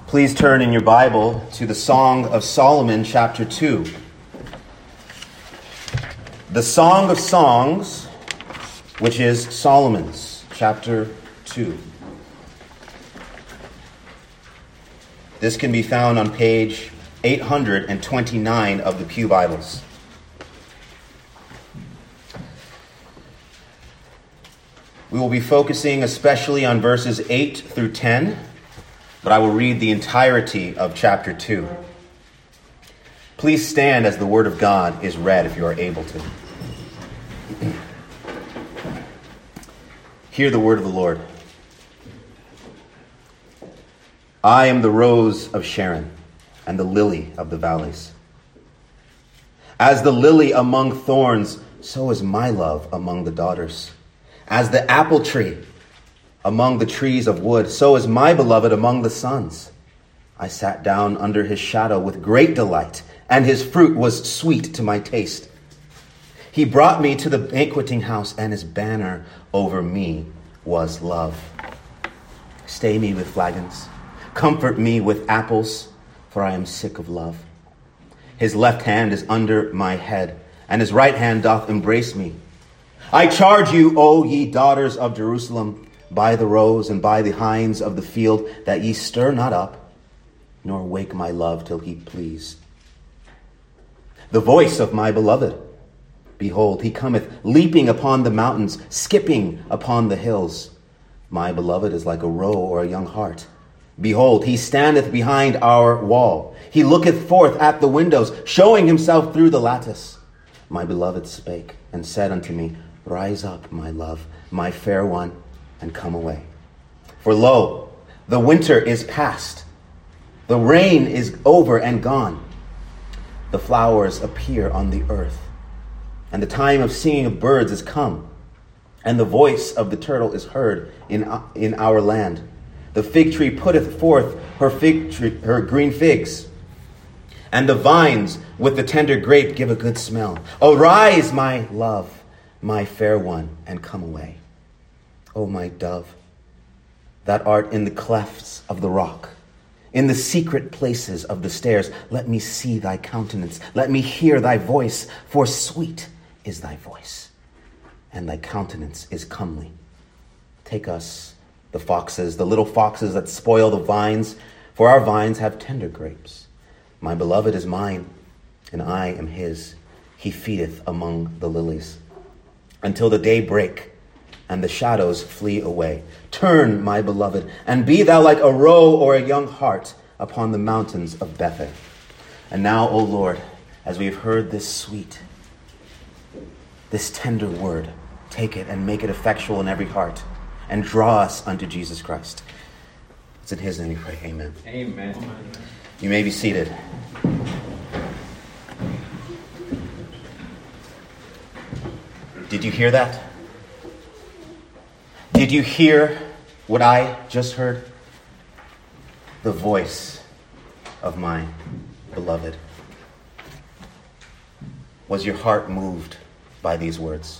Please turn in your Bible to the Song of Solomon, chapter 2. The Song of Songs, which is Solomon's, chapter 2. This can be found on page 829 of the Pew Bibles. We will be focusing especially on verses 8 through 10, but I will read the entirety of chapter 2. Please stand as the Word of God is read if you are able to. Hear the word of the Lord. I am the rose of Sharon and the lily of the valleys. As the lily among thorns, so is my love among the daughters. As the apple tree among the trees of wood, so is my beloved among the sons. I sat down under his shadow with great delight, and his fruit was sweet to my taste. He brought me to the banqueting house, and his banner over me was love. Stay me with flagons, comfort me with apples, for I am sick of love. His left hand is under my head, and his right hand doth embrace me. I charge you, O ye daughters of Jerusalem, by the roes and by the hinds of the field, that ye stir not up, nor wake my love till he please. The voice of my beloved, behold, he cometh, leaping upon the mountains, skipping upon the hills. My beloved is like a roe or a young hart. Behold, he standeth behind our wall. He looketh forth at the windows, showing himself through the lattice. My beloved spake and said unto me, Rise up, my love, my fair one, and come away. For lo, the winter is past. The rain is over and gone. The flowers appear on the earth. And the time of singing of birds is come. And the voice of the turtle is heard in our land. The fig tree putteth forth her green figs. And the vines with the tender grape give a good smell. Arise, my love, my fair one, and come away. O my dove, that art in the clefts of the rock, in the secret places of the stairs, let me see thy countenance. Let me hear thy voice, for sweet is thy voice, and thy countenance is comely. Take us, the foxes, the little foxes that spoil the vines, for our vines have tender grapes. My beloved is mine, and I am his. He feedeth among the lilies. Until the day break, and the shadows flee away. Turn, my beloved, and be thou like a roe or a young hart upon the mountains of Bethel. And now, O Lord, as we have heard this sweet, this tender word, take it and make it effectual in every heart, and draw us unto Jesus Christ. It's in his name we pray. Amen. Amen. You may be seated. Did you hear that? Did you hear what I just heard? The voice of my beloved. Was your heart moved by these words?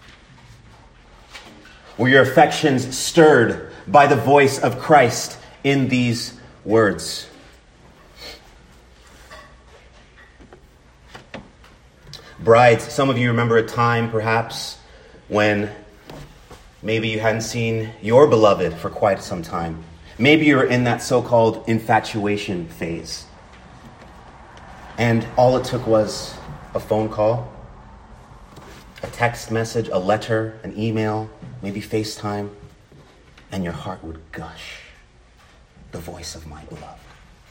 Were your affections stirred by the voice of Christ in these words? Brides, some of you remember a time perhaps when maybe you hadn't seen your beloved for quite some time. Maybe you're in that so-called infatuation phase. And all it took was a phone call, a text message, a letter, an email, maybe FaceTime, and your heart would gush. The voice of my beloved.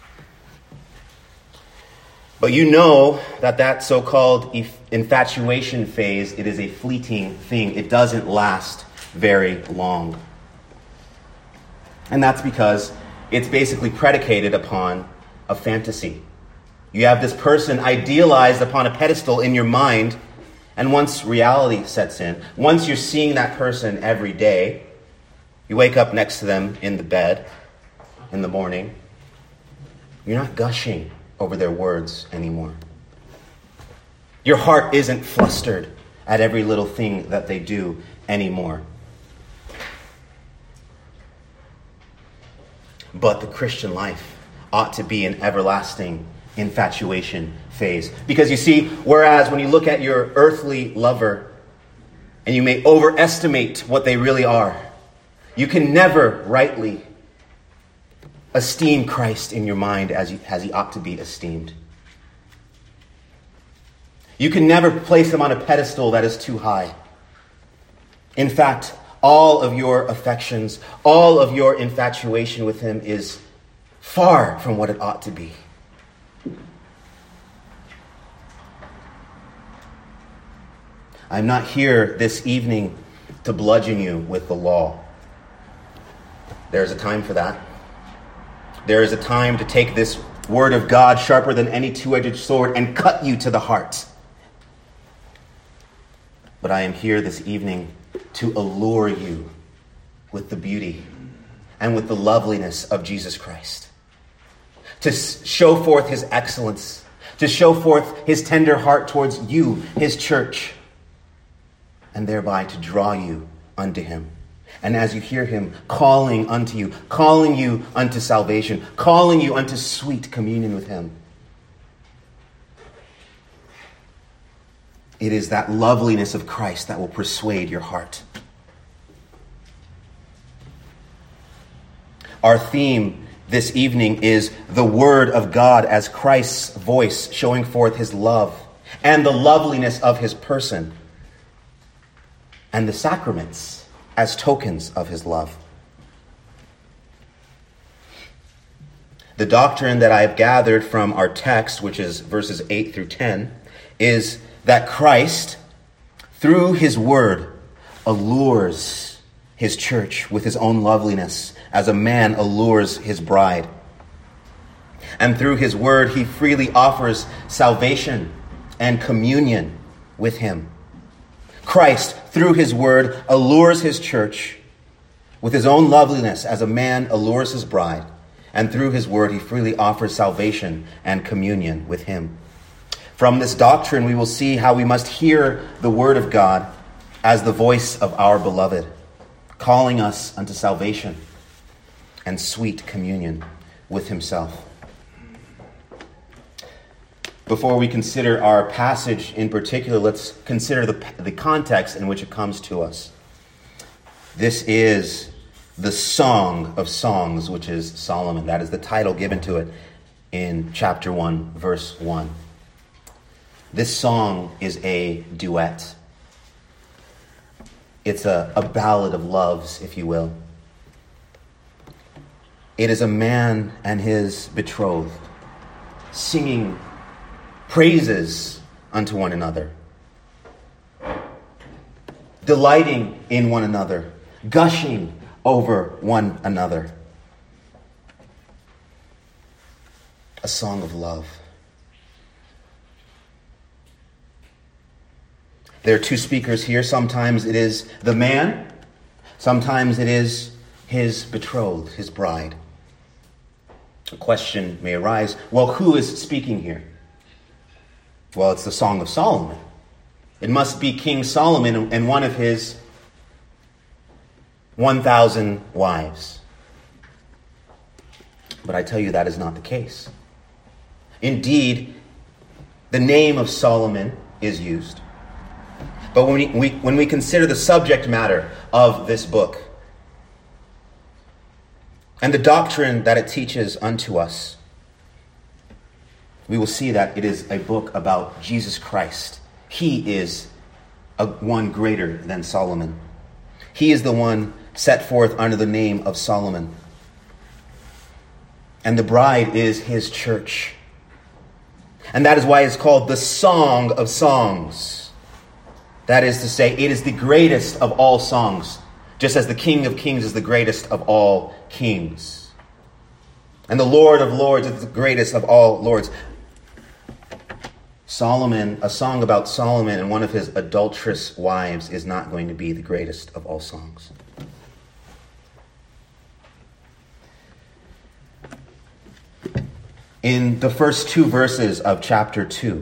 But you know that so-called infatuation phase, it is a fleeting thing. It doesn't last very long. And that's because it's basically predicated upon a fantasy. You have this person idealized upon a pedestal in your mind, and once reality sets in, once you're seeing that person every day, you wake up next to them in the bed in the morning, you're not gushing over their words anymore. Your heart isn't flustered at every little thing that they do anymore. But the Christian life, ought to be an everlasting infatuation phase. Because you see, whereas when you look at your earthly lover and you may overestimate what they really are, you can never rightly esteem Christ in your mind as he ought to be esteemed. You can never place him on a pedestal that is too high. In fact, all of your affections, all of your infatuation with him is far from what it ought to be. I'm not here this evening to bludgeon you with the law. There is a time for that. There is a time to take this word of God, sharper than any two-edged sword, and cut you to the heart. But I am here this evening to allure you with the beauty and with the loveliness of Jesus Christ. To show forth his excellence. To show forth his tender heart towards you, his church. And thereby to draw you unto him. And as you hear him calling unto you, calling you unto salvation, calling you unto sweet communion with him, it is that loveliness of Christ that will persuade your heart. Our theme this evening is the Word of God as Christ's voice, showing forth his love and the loveliness of his person, and the sacraments as tokens of his love. The doctrine that I have gathered from our text, which is verses 8 through 10, is that Christ, through his word, allures his church with his own loveliness, as a man allures his bride. And through his word, he freely offers salvation and communion with him. Christ, through his word, allures his church with his own loveliness as a man allures his bride. And through his word, he freely offers salvation and communion with him. From this doctrine, we will see how we must hear the word of God as the voice of our beloved, calling us unto salvation and sweet communion with himself. Before we consider our passage in particular, let's consider the context in which it comes to us. This is the Song of Songs, which is Solomon. That is the title given to it in chapter 1, verse 1. This song is a duet. It's a ballad of loves, if you will. It is a man and his betrothed singing praises unto one another, delighting in one another, gushing over one another. A song of love. There are two speakers here. Sometimes it is the man, sometimes it is his betrothed, his bride. A question may arise, well, who is speaking here? Well, it's the Song of Solomon. It must be King Solomon and one of his 1,000 wives. But I tell you that is not the case. Indeed, the name of Solomon is used. But when we consider the subject matter of this book and the doctrine that it teaches unto us, we will see that it is a book about Jesus Christ. He is one greater than Solomon. He is the one set forth under the name of Solomon. And the bride is his church. And that is why it's called the Song of Songs. That is to say, it is the greatest of all songs, just as the King of Kings is the greatest of all kings. And the Lord of Lords is the greatest of all lords. Solomon, a song about Solomon and one of his adulterous wives, is not going to be the greatest of all songs. In the first two verses of chapter 2,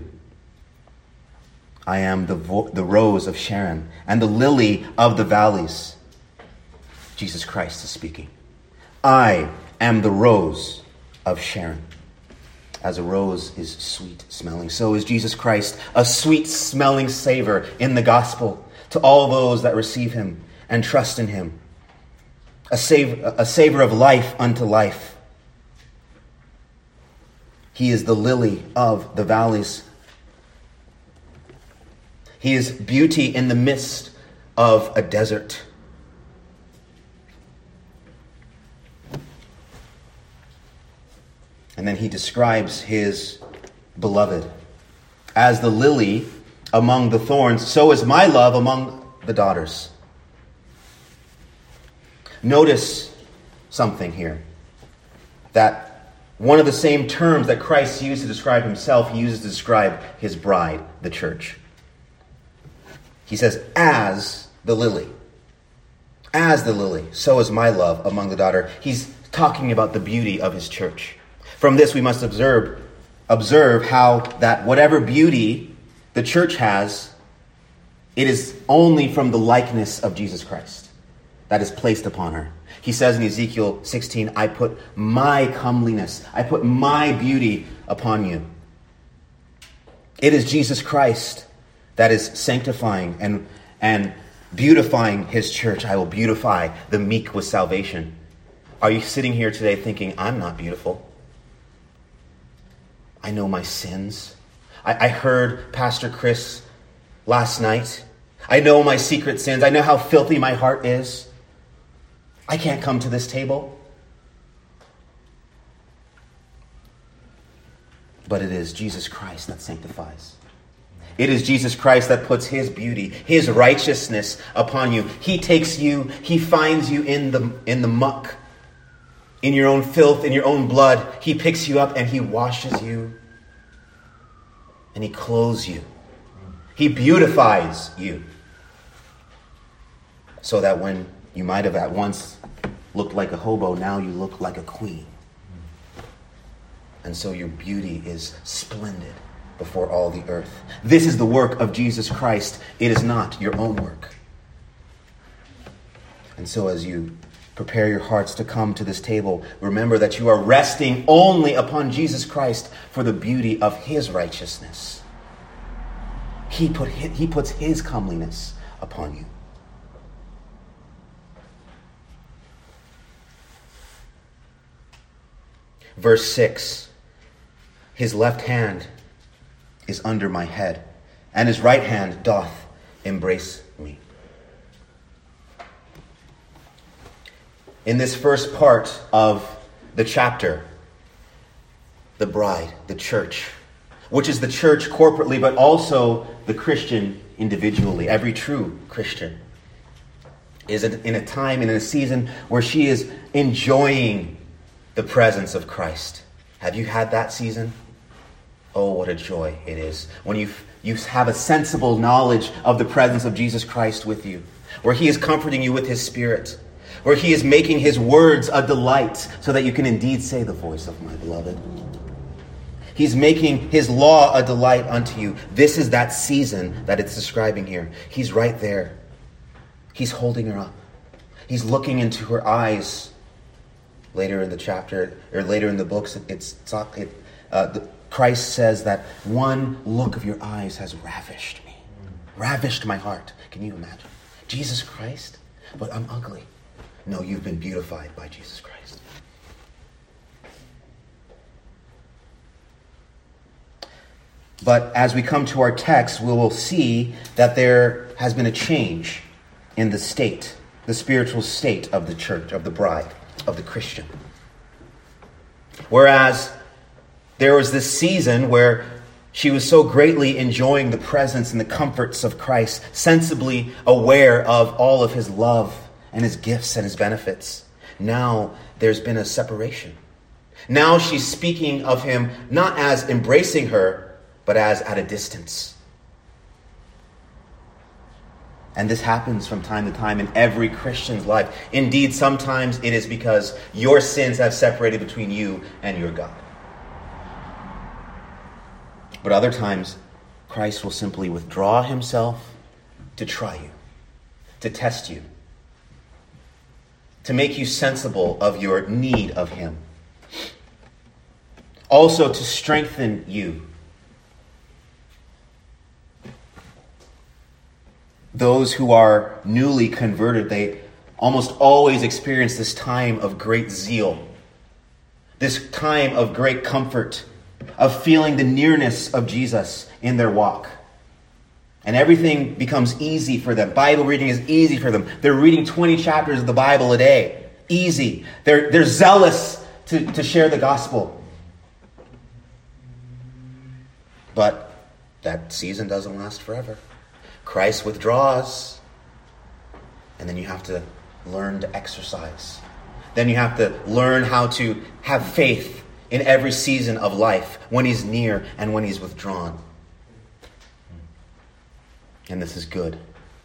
I am the rose of Sharon and the lily of the valleys. Jesus Christ is speaking. I am the rose of Sharon. As a rose is sweet smelling, so is Jesus Christ a sweet smelling savor in the gospel to all those that receive him and trust in him. A savor of life unto life. He is the lily of the valleys. He is beauty in the midst of a desert. And then he describes his beloved. As the lily among the thorns, so is my love among the daughters. Notice something here. That one of the same terms that Christ used to describe himself, he uses to describe his bride, the church. He says, as the lily. As the lily, so is my love among the daughter. He's talking about the beauty of his church. From this we must observe how that whatever beauty the church has, it is only from the likeness of Jesus Christ that is placed upon her. He says in Ezekiel 16, I put my comeliness, I put my beauty upon you. It is Jesus Christ that is sanctifying and beautifying his church. I will beautify the meek with salvation. Are you sitting here today thinking, I'm not beautiful? I know my sins. I heard Pastor Chris last night. I know my secret sins. I know how filthy my heart is. I can't come to this table. But it is Jesus Christ that sanctifies. It is Jesus Christ that puts his beauty, his righteousness upon you. He takes you, he finds you in the muck, in your own filth, in your own blood. He picks you up and he washes you. And he clothes you. He beautifies you. So that when you might have at once looked like a hobo, now you look like a queen. And so your beauty is splendid before all the earth. This is the work of Jesus Christ. It is not your own work. And so as you prepare your hearts to come to this table, remember that you are resting only upon Jesus Christ for the beauty of his righteousness. He puts his comeliness upon you. Verse 6, his left hand is under my head, and his right hand doth embrace me. In this first part of the chapter, the bride, the church, which is the church corporately, but also the Christian individually. Every true Christian is in a time and in a season where she is enjoying the presence of Christ. Have you had that season? Oh, what a joy it is when you have a sensible knowledge of the presence of Jesus Christ with you, where he is comforting you with his Spirit, where he is making his words a delight so that you can indeed say the voice of my beloved. He's making his law a delight unto you. This is that season that it's describing here. He's right there. He's holding her up. He's looking into her eyes. Later in the chapter, or later in the books, Christ says that one look of your eyes has ravished me. Ravished my heart. Can you imagine? Jesus Christ? But I'm ugly. No, you've been beautified by Jesus Christ. But as we come to our text, we will see that there has been a change in the state, the spiritual state of the church, of the bride, of the Christian. Whereas there was this season where she was so greatly enjoying the presence and the comforts of Christ, sensibly aware of all of his love and his gifts and his benefits. Now there's been a separation. Now she's speaking of him not as embracing her, but as at a distance. And this happens from time to time in every Christian's life. Indeed, sometimes it is because your sins have separated between you and your God. But other times, Christ will simply withdraw himself to try you, to test you, to make you sensible of your need of him. also to strengthen you. Those who are newly converted, they almost always experience this time of great zeal, this time of great comfort, of feeling the nearness of Jesus in their walk. And everything becomes easy for them. Bible reading is easy for them. They're reading 20 chapters of the Bible a day. Easy. They're zealous to share the gospel. But that season doesn't last forever. Christ withdraws. And then you have to learn to exercise. Then you have to learn how to have faith in every season of life, when he's near and when he's withdrawn. And this is good.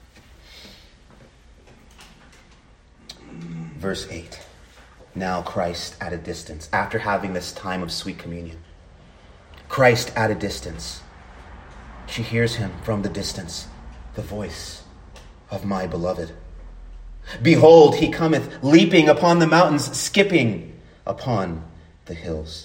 Verse 8. Now Christ at a distance, after having this time of sweet communion. Christ at a distance. She hears him from the distance, the voice of my beloved. Behold, he cometh, leaping upon the mountains, skipping upon the hills.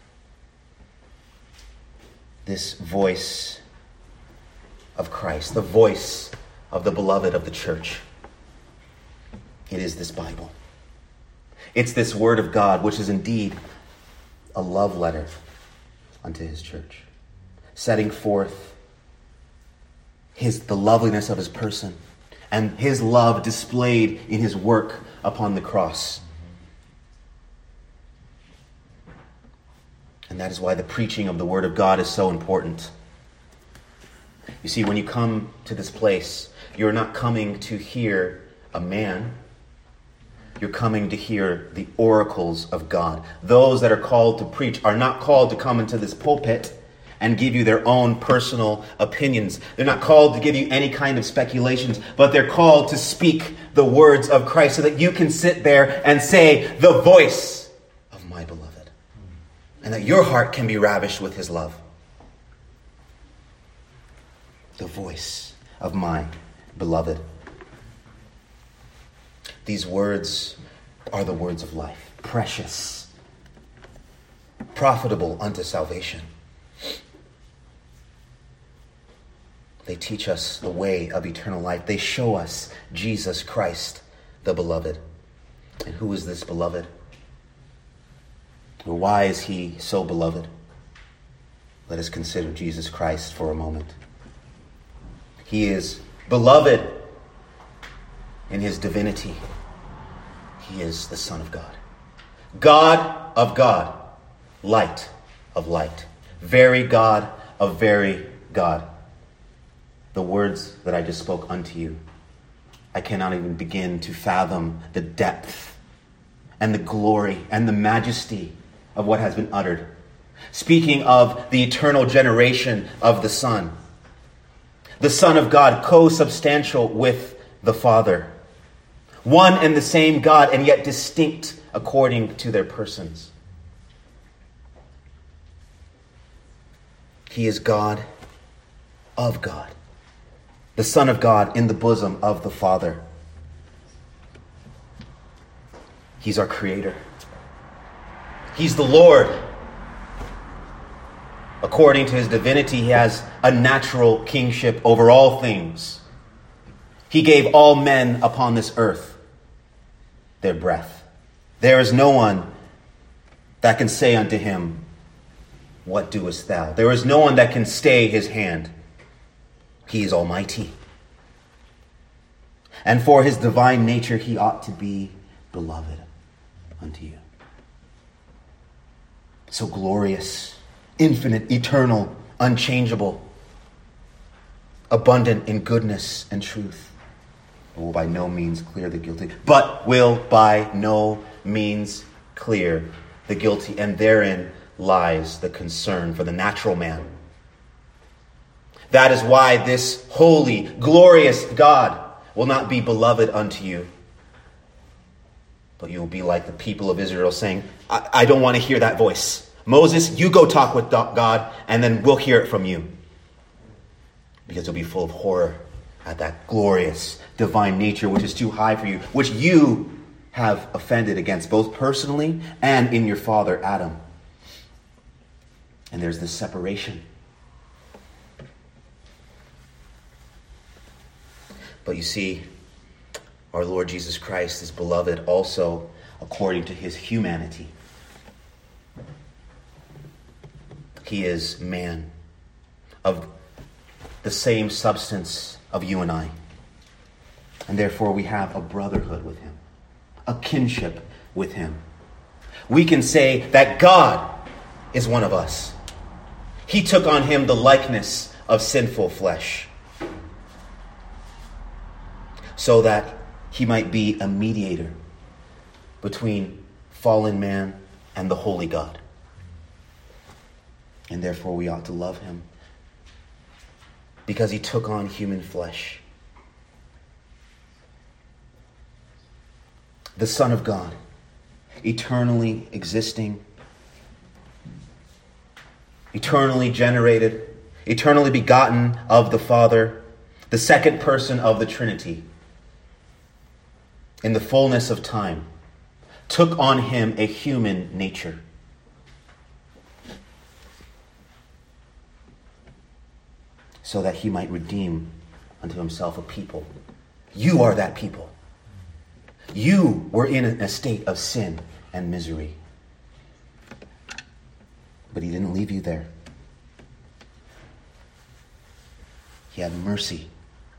This voice of Christ, the voice of the beloved of the church. It is this Bible. It's this word of God, which is indeed a love letter unto his church, setting forth the loveliness of his person and his love displayed in his work upon the cross. And that is why the preaching of the word of God is so important. You see, when you come to this place, you're not coming to hear a man. You're coming to hear the oracles of God. Those that are called to preach are not called to come into this pulpit and give you their own personal opinions. They're not called to give you any kind of speculations, but they're called to speak the words of Christ so that you can sit there and say, the voice of my beloved. And that your heart can be ravished with his love. The voice of my beloved. These words are the words of life, precious, profitable unto salvation. They teach us the way of eternal life. They show us Jesus Christ, the beloved. And who is this beloved? Or why is he so beloved? Let us consider Jesus Christ for a moment. He is beloved in his divinity. He is the Son of God. God of God. Light of light. Very God of very God. The words that I just spoke unto you, I cannot even begin to fathom the depth and the glory and the majesty of what has been uttered. Speaking of the eternal generation of the Son. The Son of God, co-substantial with the Father. One and the same God, and yet distinct according to their persons. He is God of God. The Son of God in the bosom of the Father. He's our Creator. He's the Lord. According to his divinity, he has a natural kingship over all things. He gave all men upon this earth their breath. There is no one that can say unto him, what doest thou? There is no one that can stay his hand. He is almighty. And for his divine nature, he ought to be beloved unto you. So glorious, infinite, eternal, unchangeable, abundant in goodness and truth. Will by no means clear the guilty, but will by no means clear the guilty. And therein lies the concern for the natural man. That is why this holy, glorious God will not be beloved unto you. But you will be like the people of Israel saying, I don't want to hear that voice. Moses, you go talk with God, and then we'll hear it from you. Because you'll be full of horror at that glorious divine nature which is too high for you, which you have offended against both personally and in your father Adam. And there's this separation. But you see, our Lord Jesus Christ is beloved also according to his humanity. He is man of the same substance of you and I. And therefore we have a brotherhood with him, a kinship with him. We can say that God is one of us. He took on him the likeness of sinful flesh, so that he might be a mediator between fallen man and the holy God. And therefore we ought to love him, because he took on human flesh. The Son of God, eternally existing, eternally generated, eternally begotten of the Father, the second person of the Trinity, in the fullness of time, took on him a human nature. So that he might redeem unto himself a people. You are that people. You were in a state of sin and misery. But he didn't leave you there. He had mercy.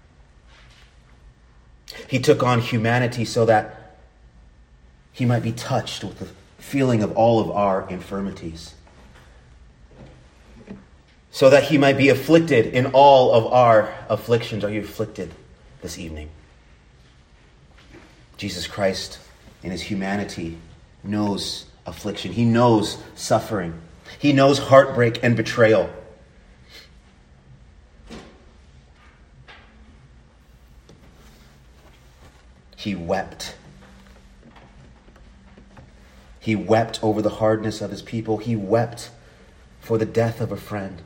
He took on humanity so that he might be touched with the feeling of all of our infirmities. So that he might be afflicted in all of our afflictions. Are you afflicted this evening? Jesus Christ, in his humanity, knows affliction. He knows suffering. He knows heartbreak and betrayal. He wept. He wept over the hardness of his people. He wept for the death of a friend.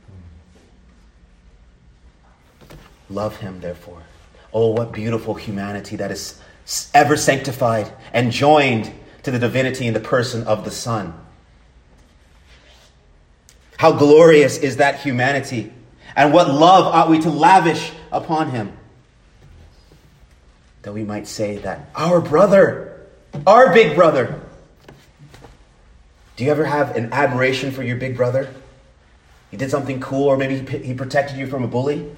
Love him, therefore. Oh, what beautiful humanity that is ever sanctified and joined to the divinity in the person of the Son. How glorious is that humanity, and what love ought we to lavish upon him, that we might say that our brother, our big brother. Do you ever have an admiration for your big brother? He did something cool, or maybe he protected you from a bully.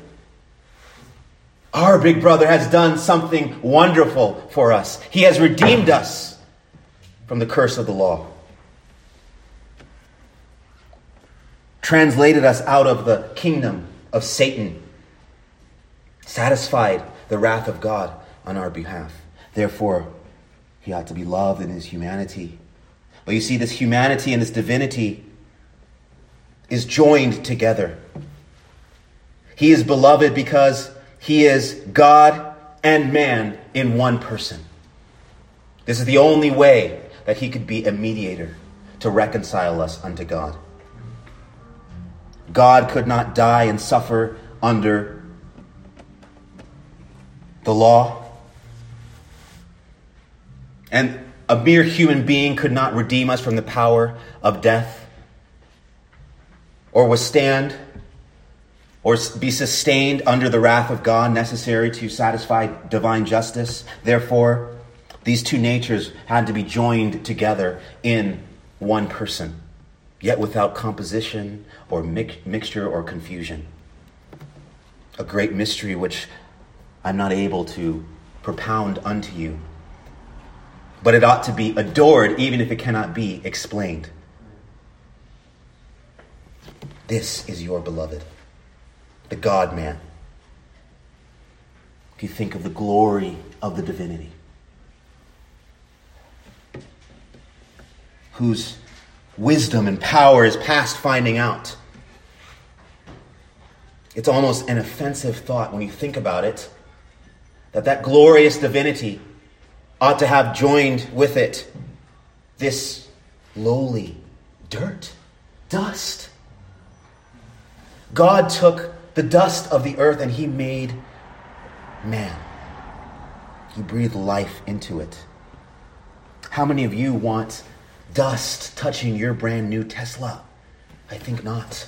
Our big brother has done something wonderful for us. He has redeemed us from the curse of the law. Translated us out of the kingdom of Satan. Satisfied the wrath of God on our behalf. Therefore, he ought to be loved in his humanity. But you see, this humanity and this divinity is joined together. He is beloved because he is God and man in one person. This is the only way that he could be a mediator to reconcile us unto God. God could not die and suffer under the law. And a mere human being could not redeem us from the power of death, or withstand or be sustained under the wrath of God necessary to satisfy divine justice. Therefore, these two natures had to be joined together in one person, yet without composition or mixture or confusion. A great mystery which I'm not able to propound unto you, but it ought to be adored even if it cannot be explained. This is your beloved, the God-man. If you think of the glory of the divinity, whose wisdom and power is past finding out. It's almost an offensive thought when you think about it, that glorious divinity ought to have joined with it this lowly dirt, dust. God took the dust of the earth and he made man. He breathed life into it. How many of you want dust touching your brand new Tesla? I think not.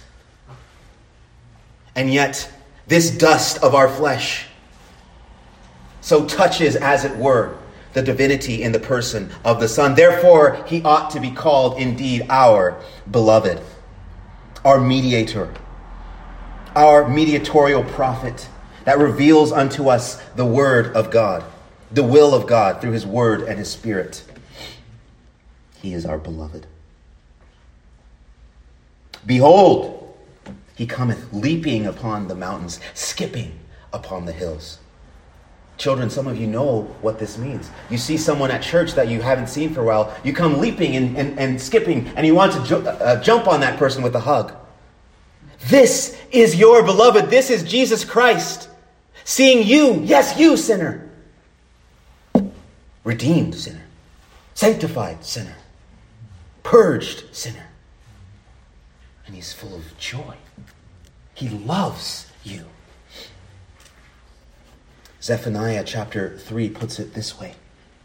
And yet, this dust of our flesh so touches, as it were, the divinity in the person of the Son. Therefore, he ought to be called indeed our beloved, our mediator, our mediatorial prophet that reveals unto us the word of God, the will of God through his word and his Spirit. He is our beloved. Behold, he cometh leaping upon the mountains, skipping upon the hills. Children, some of you know what this means. You see someone at church that you haven't seen for a while, you come leaping and skipping, and you want to jump on that person with a hug. This is your beloved. This is Jesus Christ. Seeing you, yes, you sinner. Redeemed sinner. Sanctified sinner. Purged sinner. And he's full of joy. He loves you. Zephaniah chapter 3 puts it this way.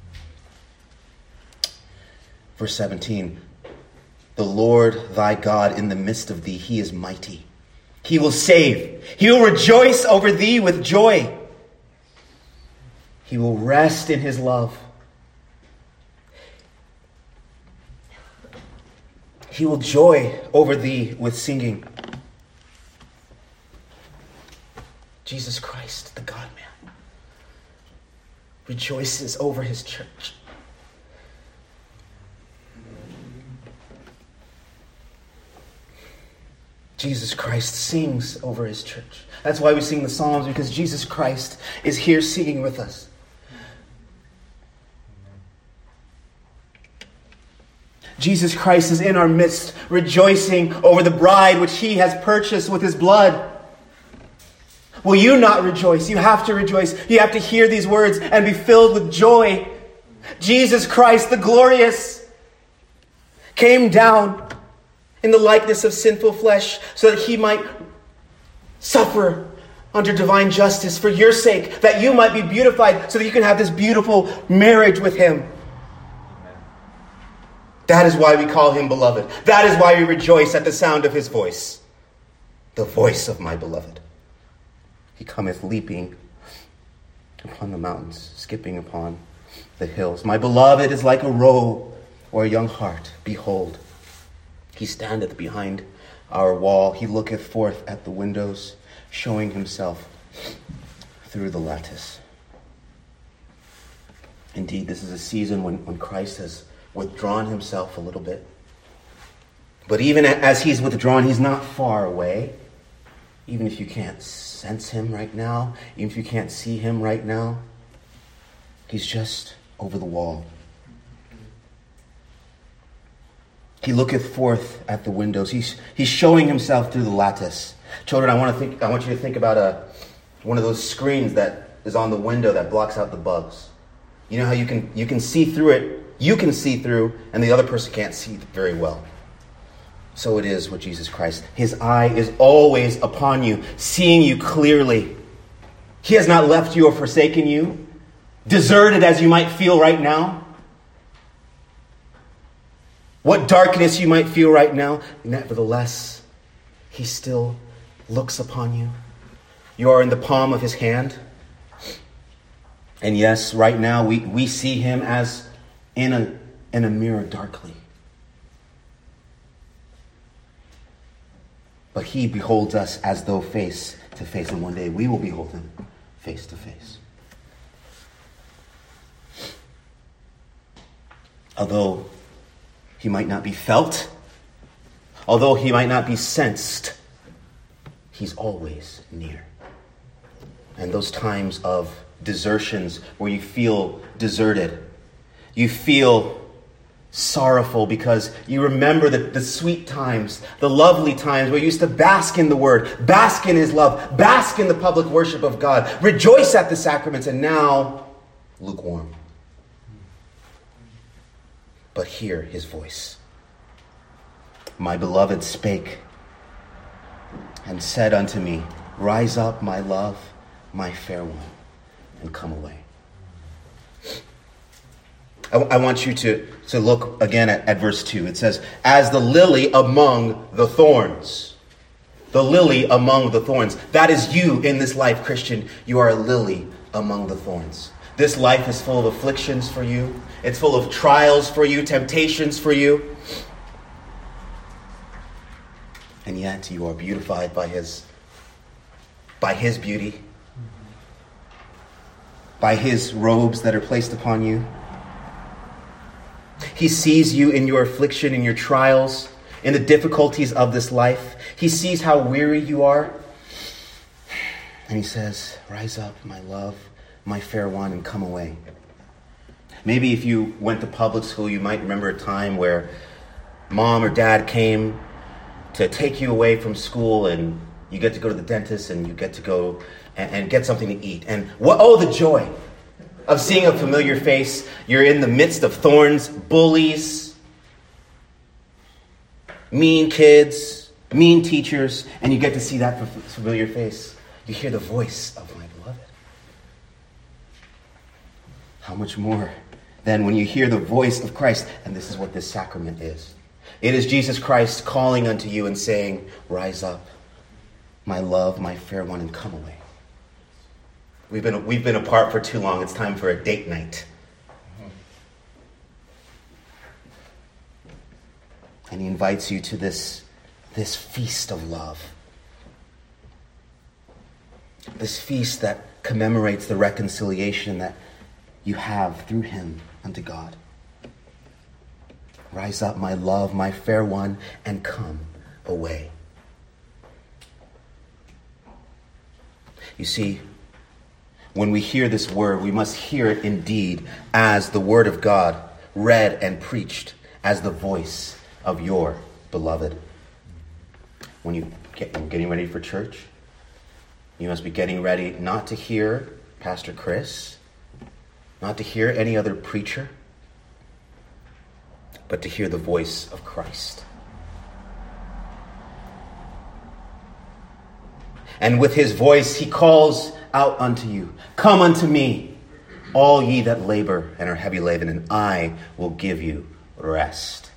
Verse 17. The Lord thy God in the midst of thee, he is mighty. He will save. He will rejoice over thee with joy. He will rest in his love. He will joy over thee with singing. Jesus Christ, the God-man, rejoices over his church. Jesus Christ sings over his church. That's why we sing the Psalms, because Jesus Christ is here singing with us. Jesus Christ is in our midst, rejoicing over the bride which he has purchased with his blood. Will you not rejoice? You have to rejoice. You have to hear these words and be filled with joy. Jesus Christ, the glorious, came down in the likeness of sinful flesh so that he might suffer under divine justice for your sake, that you might be beautified so that you can have this beautiful marriage with him. That is why we call him beloved. That is why we rejoice at the sound of his voice. The voice of my beloved. He cometh leaping upon the mountains, skipping upon the hills. My beloved is like a roe or a young hart. Behold, he standeth behind our wall. He looketh forth at the windows, showing himself through the lattice. Indeed, this is a season when Christ has withdrawn himself a little bit. But even as he's withdrawn, he's not far away. Even if you can't sense him right now, even if you can't see him right now, he's just over the wall. He looketh forth at the windows. He's showing himself through the lattice. Children, I want you to think about one of those screens that is on the window that blocks out the bugs. You know how you can see through it. You can see through, and the other person can't see very well. So it is with Jesus Christ. His eye is always upon you, seeing you clearly. He has not left you or forsaken you, deserted as you might feel right now. What darkness you might feel right now, nevertheless, he still looks upon you. You are in the palm of his hand. And yes, right now we see him as in a mirror darkly. But he beholds us as though face to face. And one day we will behold him face to face. Although he might not be felt, although he might not be sensed, he's always near. And those times of desertions where you feel deserted, you feel sorrowful because you remember the sweet times, the lovely times where you used to bask in the word, bask in his love, bask in the public worship of God, rejoice at the sacraments, and now lukewarm. But hear his voice. My beloved spake and said unto me, rise up, my love, my fair one, and come away. I want you to look again at verse 2. It says, as the lily among the thorns. The lily among the thorns. That is you in this life, Christian. You are a lily among the thorns. This life is full of afflictions for you. It's full of trials for you, temptations for you. And yet you are beautified by his beauty, by his robes that are placed upon you. He sees you in your affliction, in your trials, in the difficulties of this life. He sees how weary you are. And he says, rise up, my love, my fair one, and come away. Maybe if you went to public school, you might remember a time where mom or dad came to take you away from school, and you get to go to the dentist, and you get to go and get something to eat. And the joy of seeing a familiar face. You're in the midst of thorns, bullies, mean kids, mean teachers, and you get to see that familiar face. You hear the voice of my beloved. How much more than when you hear the voice of Christ? And this is what this sacrament is. It is Jesus Christ calling unto you and saying, rise up, my love, my fair one, and come away. We've been apart for too long. It's time for a date night. And he invites you to this feast of love. This feast that commemorates the reconciliation that you have through him unto God. Rise up, my love, my fair one, and come away. You see, when we hear this word, we must hear it indeed as the word of God, read and preached as the voice of your beloved. When you're getting ready for church, you must be getting ready not to hear Pastor Chris, not to hear any other preacher, but to hear the voice of Christ. And with his voice, he calls out unto you, come unto me, all ye that labor and are heavy laden, and I will give you rest.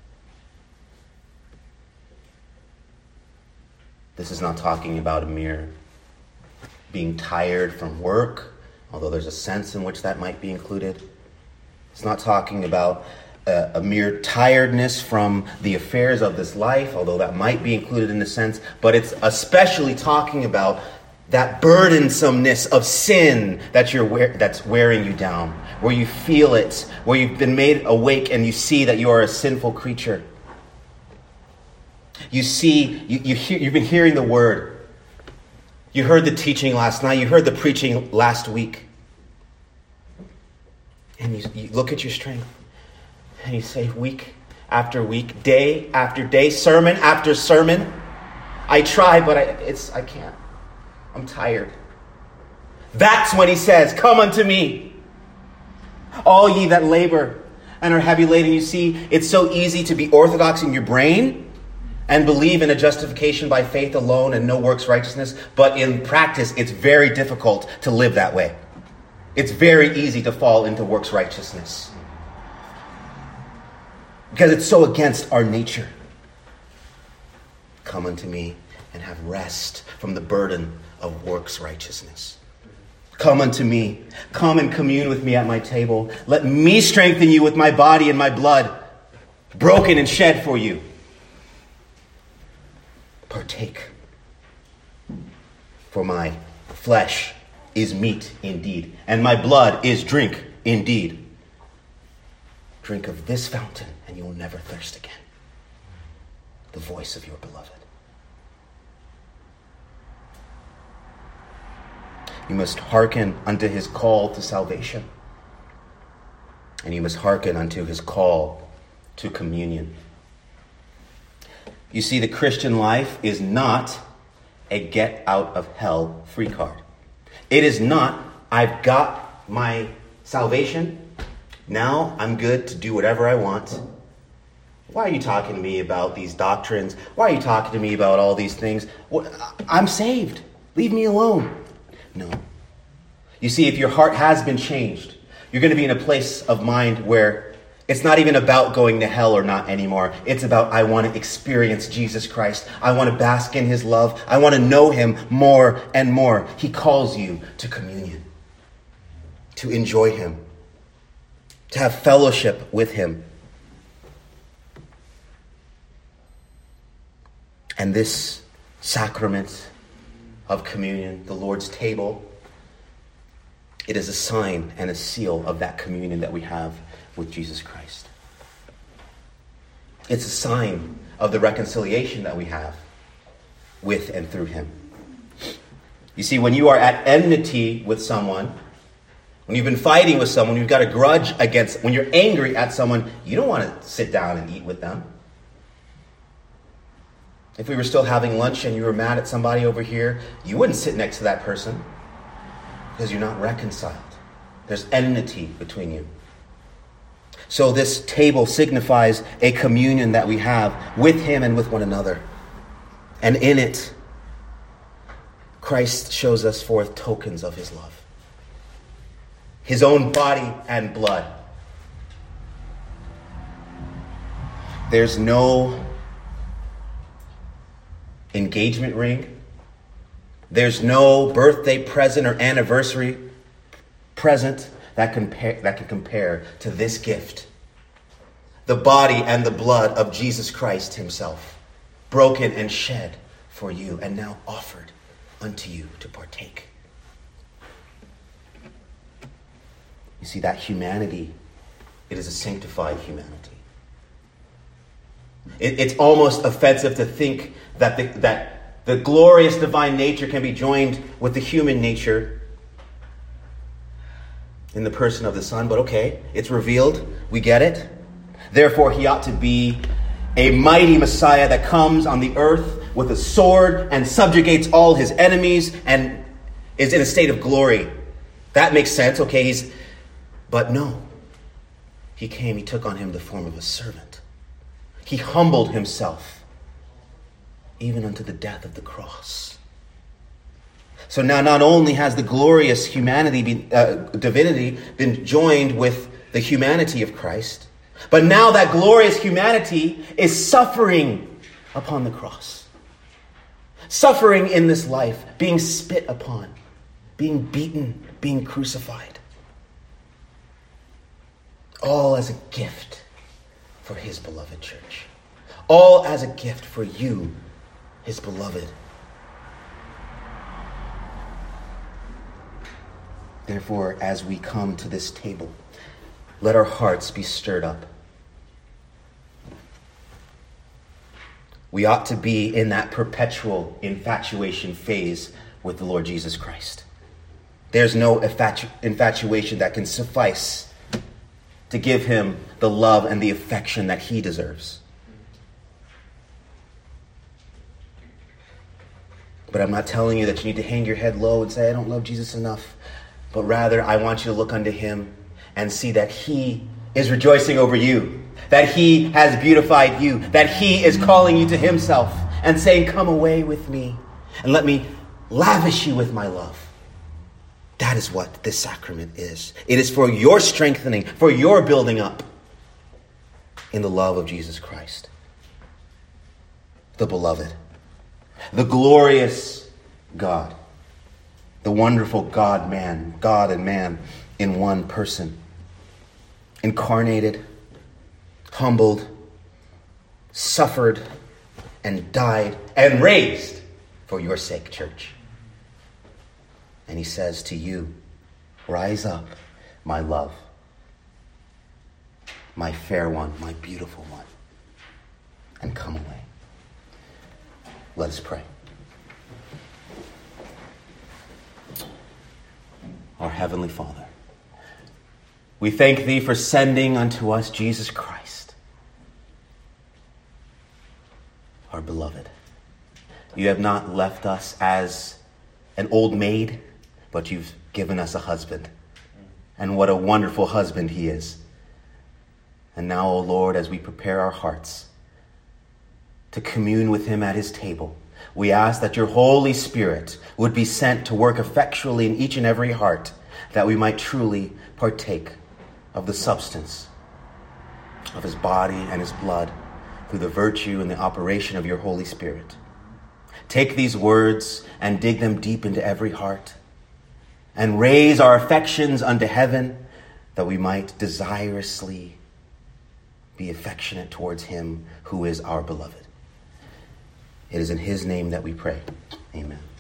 This is not talking about a mere being tired from work, although there's a sense in which that might be included. It's not talking about a mere tiredness from the affairs of this life, although that might be included in a sense, but it's especially talking about that burdensomeness of sin that's wearing you down, where you feel it, where you've been made awake and you see that you are a sinful creature. You see, you've been hearing the word. You heard the teaching last night. You heard the preaching last week. And you look at your strength and you say, week after week, day after day, sermon after sermon, I try, but I can't. I'm tired. That's when he says, come unto me, all ye that labor and are heavy laden. You see, it's so easy to be orthodox in your brain and believe in a justification by faith alone and no works righteousness. But in practice, it's very difficult to live that way. It's very easy to fall into works righteousness, because it's so against our nature. Come unto me and have rest from the burden of works righteousness. Come unto me. Come and commune with me at my table. Let me strengthen you with my body and my blood, broken and shed for you. Partake. For my flesh is meat indeed, and my blood is drink indeed. Drink of this fountain, and you will never thirst again. The voice of your beloved. You must hearken unto his call to salvation. And you must hearken unto his call to communion. You see, the Christian life is not a get out of hell free card. It is not, I've got my salvation, now I'm good to do whatever I want. Why are you talking to me about these doctrines? Why are you talking to me about all these things? I'm saved. Leave me alone. No. You see, if your heart has been changed, You're going to be in a place of mind where it's not even about going to hell or not anymore. It's about, I want to experience Jesus Christ. I want to bask in his love. I want to know him more and more. He calls you to communion, to enjoy him, to have fellowship with him. And this sacrament of communion, the Lord's table, it is a sign and a seal of that communion that we have with Jesus Christ. It's a sign of the reconciliation that we have with and through him. You see, when you are at enmity with someone, when you've been fighting with someone, you've got a grudge against, when you're angry at someone, you don't want to sit down and eat with them. If we were still having lunch and you were mad at somebody over here, you wouldn't sit next to that person because you're not reconciled. There's enmity between you. So this table signifies a communion that we have with him and with one another. And in it, Christ shows us forth tokens of his love. His own body and blood. There's no engagement ring. There's no birthday present or anniversary present that can compare to this gift. The body and the blood of Jesus Christ himself, broken and shed for you and now offered unto you to partake. You see, that humanity, it is a sanctified humanity. It's almost offensive to think that the glorious divine nature can be joined with the human nature in the person of the Son. But okay, it's revealed. We get it. Therefore, he ought to be a mighty Messiah that comes on the earth with a sword and subjugates all his enemies and is in a state of glory. That makes sense. Okay, but no. He came, he took on him the form of a servant. He humbled himself even unto the death of the cross. So now not only has the glorious divinity been joined with the humanity of Christ, but now that glorious humanity is suffering upon the cross. Suffering in this life, being spit upon, being beaten, being crucified. All as a gift for his beloved church. All as a gift for you, his beloved. Therefore, as we come to this table, let our hearts be stirred up. We ought to be in that perpetual infatuation phase with the Lord Jesus Christ. There's no infatuation that can suffice to give him the love and the affection that he deserves. But I'm not telling you that you need to hang your head low and say, I don't love Jesus enough. But rather, I want you to look unto him and see that he is rejoicing over you, that he has beautified you, that he is calling you to himself and saying, come away with me and let me lavish you with my love. That is what this sacrament is. It is for your strengthening, for your building up in the love of Jesus Christ, the beloved, the glorious God, the wonderful God and man in one person, incarnated, humbled, suffered, and died, and raised for your sake, church. And he says to you, rise up, my love, my fair one, my beautiful one, and come away. Let us pray. Our Heavenly Father, we thank thee for sending unto us Jesus Christ, our beloved. You have not left us as an old maid, but you've given us a husband. And what a wonderful husband he is. And now, O Lord, as we prepare our hearts to commune with him at his table, we ask that your Holy Spirit would be sent to work effectually in each and every heart, that we might truly partake of the substance of his body and his blood through the virtue and the operation of your Holy Spirit. Take these words and dig them deep into every heart, and raise our affections unto heaven, that we might desirously be affectionate towards him who is our beloved. It is in his name that we pray. Amen.